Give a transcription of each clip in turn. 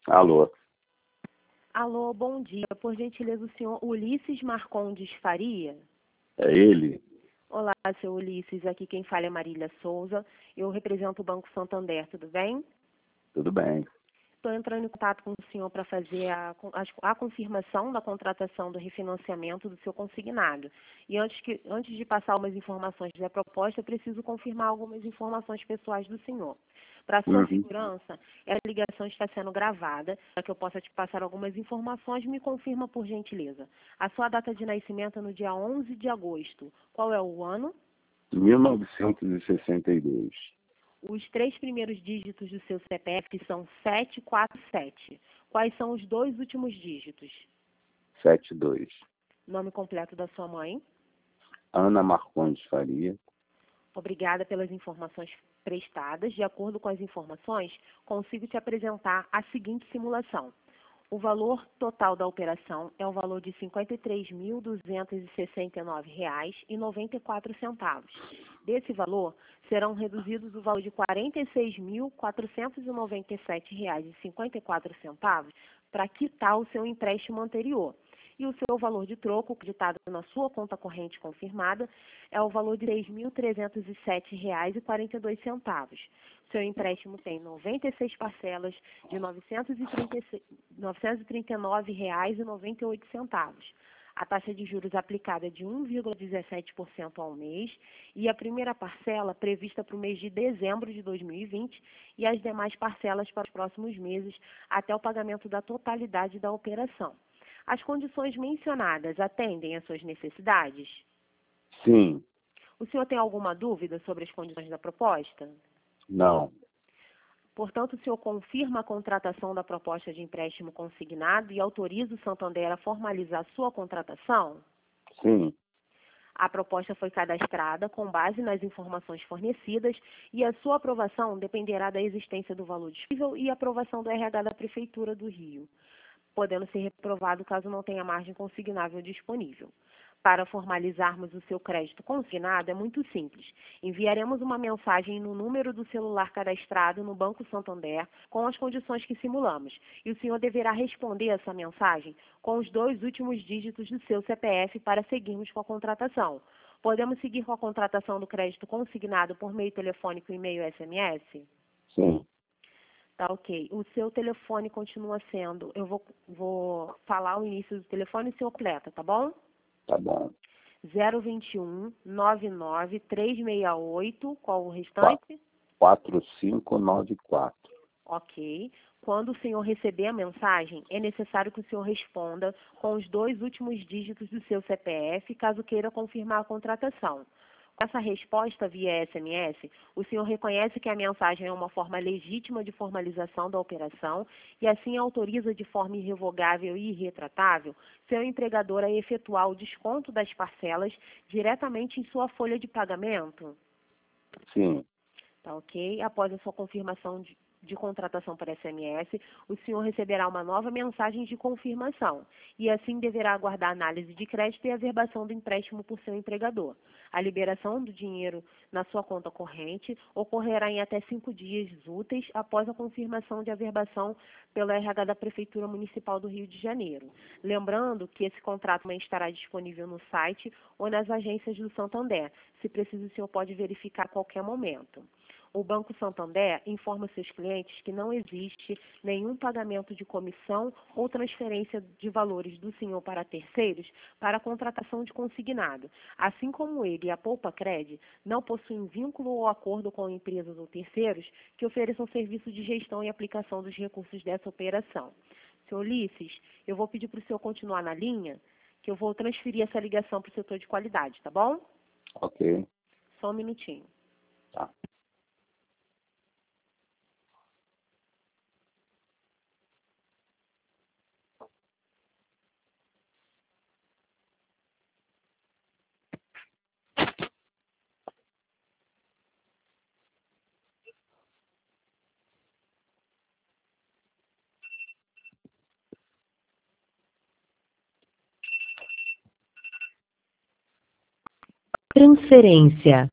Alô, Alô, bom dia. Por gentileza, o senhor Ulisses Marcondes Faria? é ele? Olá, seu Ulisses. Aqui quem fala é Marília Souza. Eu represento o Banco Santander, tudo bem? Tudo bem. Estou entrando em contato com o senhor para fazer a confirmação da contratação do refinanciamento do seu consignado. E antes de passar algumas informações da proposta, eu preciso confirmar algumas informações pessoais do senhor. Para sua Uhum. segurança, essa ligação está sendo gravada, para que eu possa te passar algumas informações. Me confirma, por gentileza. A sua data de nascimento é no dia 11 de agosto. Qual é o ano? 1962. Os três primeiros dígitos do seu CPF são 747. Quais são os dois últimos dígitos? 72. Nome completo da sua mãe. Ana Marcondes Faria. Obrigada pelas informações prestadas. De acordo com as informações, consigo te apresentar a seguinte simulação. O valor total da operação é o valor de R$ 53.269,94. Desse valor, serão reduzidos o valor de R$ 46.497,54 para quitar o seu empréstimo anterior. E o seu valor de troco, creditado na sua conta corrente confirmada, é o valor de R$ 6.307,42. Seu empréstimo tem 96 parcelas de R$ 939,98. A taxa de juros aplicada é de 1,17% ao mês e a primeira parcela prevista para o mês de dezembro de 2020 e as demais parcelas para os próximos meses até o pagamento da totalidade da operação. As condições mencionadas atendem às suas necessidades? Sim. O senhor tem alguma dúvida sobre as condições da proposta? Não. Portanto, o senhor confirma a contratação da proposta de empréstimo consignado e autoriza o Santander a formalizar sua contratação? Sim. A proposta foi cadastrada com base nas informações fornecidas e a sua aprovação dependerá da existência do valor disponível e aprovação do RH da Prefeitura do Rio, podendo ser reprovado caso não tenha margem consignável disponível. Para formalizarmos o seu crédito consignado é muito simples. Enviaremos uma mensagem no número do celular cadastrado no Banco Santander com as condições que simulamos. E o senhor deverá responder essa mensagem com os dois últimos dígitos do seu CPF para seguirmos com a contratação. Podemos seguir com a contratação do crédito consignado por meio telefônico, e-mail e SMS? Sim. Tá, ok. O seu telefone continua sendo, eu vou falar o início do telefone e o senhor completa, tá bom? Tá bom. 021 99 368, qual o restante? 4594. Ok. Quando o senhor receber a mensagem, é necessário que o senhor responda com os dois últimos dígitos do seu CPF, caso queira confirmar a contratação. Com essa resposta via SMS, o senhor reconhece que a mensagem é uma forma legítima de formalização da operação e assim autoriza de forma irrevogável e irretratável seu empregador a efetuar o desconto das parcelas diretamente em sua folha de pagamento? Sim. Tá, ok? Após a sua confirmação de contratação por SMS, o senhor receberá uma nova mensagem de confirmação e assim deverá aguardar a análise de crédito e a averbação do empréstimo por seu empregador. A liberação do dinheiro na sua conta corrente ocorrerá em até 5 dias úteis após a confirmação de averbação pelo RH da Prefeitura Municipal do Rio de Janeiro. Lembrando que esse contrato também estará disponível no site ou nas agências do Santander. Se preciso, o senhor pode verificar a qualquer momento. O Banco Santander informa seus clientes que não existe nenhum pagamento de comissão ou transferência de valores do senhor para terceiros para a contratação de consignado. Assim como ele e a Poupa Cred não possuem vínculo ou acordo com empresas ou terceiros que ofereçam serviço de gestão e aplicação dos recursos dessa operação. Senhor Ulisses, eu vou pedir para o senhor continuar na linha, que eu vou transferir essa ligação para o setor de qualidade, tá bom? Ok. Só um minutinho. Tá. Transferência.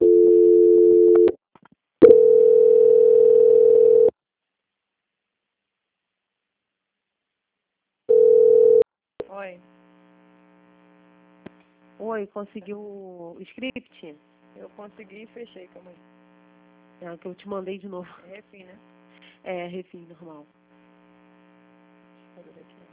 Oi, Oi, conseguiu o script? eu consegui e fechei, calma aí. É, que eu te mandei de novo. É refim, né? É, refim normal. Deixa eu ver aqui.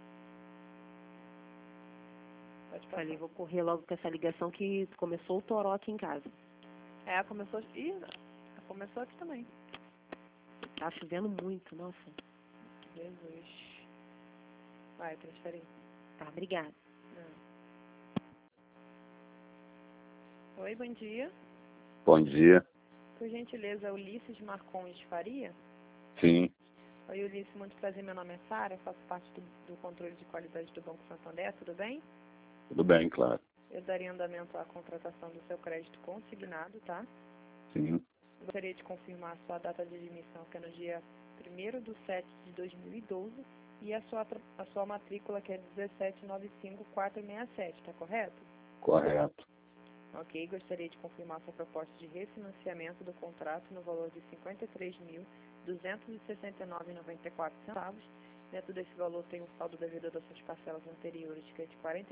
Pode Falei, passar. vou correr logo com essa ligação que começou o toró aqui em casa. É, começou... Ih, começou aqui também. Tá chovendo muito, nossa. Jesus. Vai, transferir. Tá, obrigada. Oi, bom dia. Bom dia. Por gentileza, Ulisses Marcons Faria? Sim, Oi, Ulisses, muito prazer, meu nome é Sara, faço parte do controle de qualidade do Banco Santander, tudo bem? tudo bem, claro. Eu daria andamento à contratação do seu crédito consignado, tá? Sim, Gostaria de confirmar a sua data de admissão, que é no dia 1º/7/2012, e a sua matrícula, que é 1795467, tá correto? correto. Ok, gostaria de confirmar sua proposta de refinanciamento do contrato no valor de R$ 53.269,94. Dentro desse valor tem um saldo devido das suas parcelas anteriores, que é de R$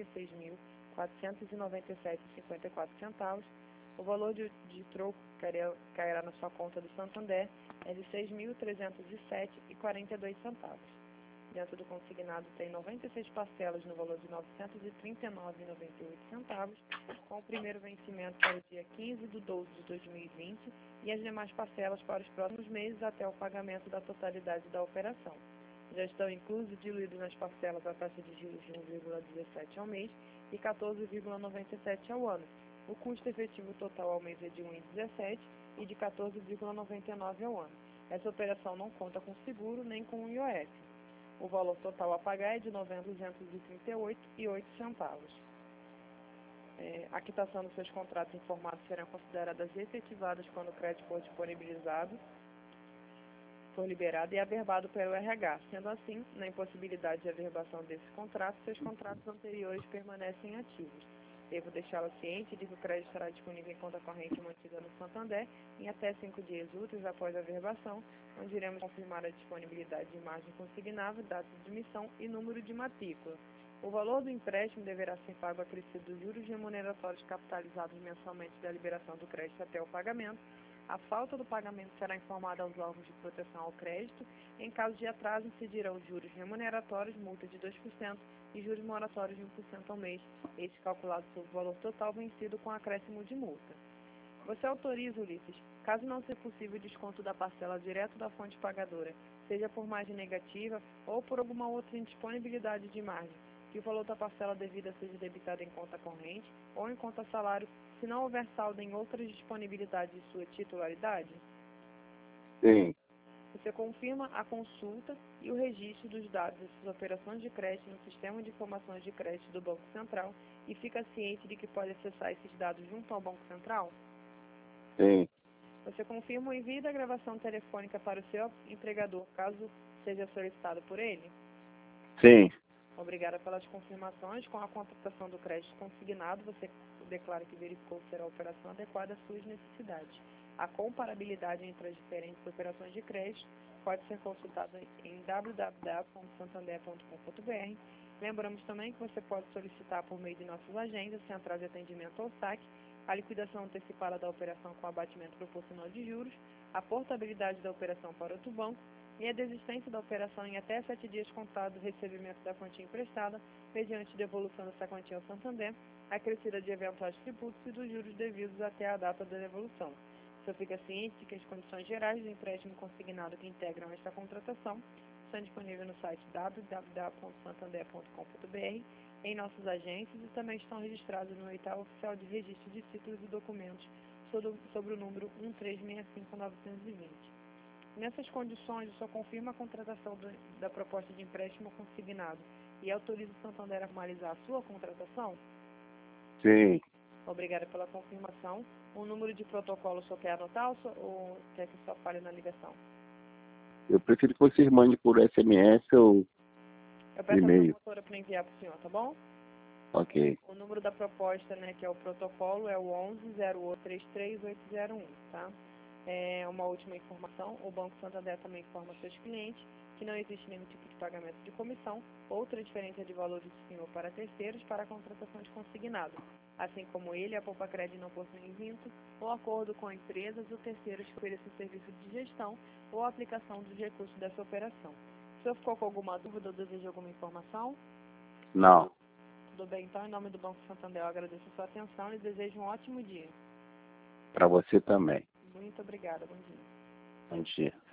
46.497,54. O valor de troco que cairá na sua conta do Santander é de R$ 6.307,42. Dentro do consignado tem 96 parcelas no valor de R$ 939,98, com o primeiro vencimento para o dia 15/12/2020 e as demais parcelas para os próximos meses até o pagamento da totalidade da operação. Já estão inclusos e diluídos nas parcelas a taxa de juros de 1,17 ao mês e 14,97 ao ano. O custo efetivo total ao mês é de 1,17 e de 14,99 ao ano. Essa operação não conta com seguro nem com o IOF. O valor total a pagar é de R$ 9.238,08. A quitação dos seus contratos informados serão consideradas efetivadas quando o crédito for disponibilizado, for liberado e averbado pelo RH. Sendo assim, na impossibilidade de averbação desse contrato, seus contratos anteriores permanecem ativos. Devo deixá-la ciente de que o crédito estará disponível em conta corrente mantida no Santander em até 5 dias úteis após a averbação, onde iremos confirmar a disponibilidade de margem consignável, data de admissão e número de matrícula. O valor do empréstimo deverá ser pago acrescido dos juros remuneratórios capitalizados mensalmente da liberação do crédito até o pagamento. A falta do pagamento será informada aos órgãos de proteção ao crédito. Em caso de atraso, incidirão juros remuneratórios, multa de 2% e juros moratórios de 1% ao mês, este calculado sobre o valor total vencido com acréscimo de multa. Você autoriza, Ulisses, caso não seja possível o desconto da parcela direto da fonte pagadora, seja por margem negativa ou por alguma outra indisponibilidade de margem, que o valor da parcela devida seja debitado em conta corrente ou em conta salário, se não houver saldo em outras disponibilidades de sua titularidade? Sim, Você confirma a consulta e o registro dos dados das suas operações de crédito no Sistema de Informações de Crédito do Banco Central e fica ciente de que pode acessar esses dados junto ao Banco Central? sim, Você confirma o envio da gravação telefônica para o seu empregador, caso seja solicitado por ele? sim, Obrigada pelas confirmações. Com a contratação do crédito consignado, você declara que verificou ser a operação adequada às suas necessidades. A comparabilidade entre as diferentes operações de crédito pode ser consultada em www.santander.com.br. Lembramos também que você pode solicitar por meio de nossas agendas, central de atendimento ou saque, a liquidação antecipada da operação com abatimento proporcional de juros, a portabilidade da operação para outro banco e a desistência da operação em até 7 dias contados do recebimento da quantia emprestada, mediante devolução dessa quantia ao Santander, acrescida de eventuais tributos e dos juros devidos até a data da devolução. O senhor fica ciente de que as condições gerais do empréstimo consignado que integram esta contratação estão disponíveis no site www.santander.com.br, em nossas agências e também estão registrados no edital oficial de registro de títulos e documentos sobre o número 1365920. Nessas condições, o senhor confirma a contratação da proposta de empréstimo consignado e autoriza o Santander a formalizar a sua contratação? sim. Obrigada pela confirmação. O número de protocolo o senhor quer anotar ou quer que só fale na ligação? Eu prefiro que vocês mandem por SMS ou Eu peço a e-mail. promotora para enviar para o senhor, tá bom? Ok, O número da proposta, né, que é o protocolo, é o 11-08-33801, tá? Uma última informação, o Banco Santander também informa seus clientes que não existe nenhum tipo de pagamento de comissão ou transferência de valores do senhor para terceiros para a contratação de consignado, assim como ele, a Poupa-Cred não possuem vínculo ou acordo com empresas ou terceiros que ofereçam serviço de gestão ou aplicação dos recursos dessa operação. O senhor ficou com alguma dúvida ou deseja alguma informação? Não. Tudo bem, então, em nome do Banco Santander, eu agradeço a sua atenção e desejo um ótimo dia. Para você também. Muito obrigada, bom dia. Bom dia.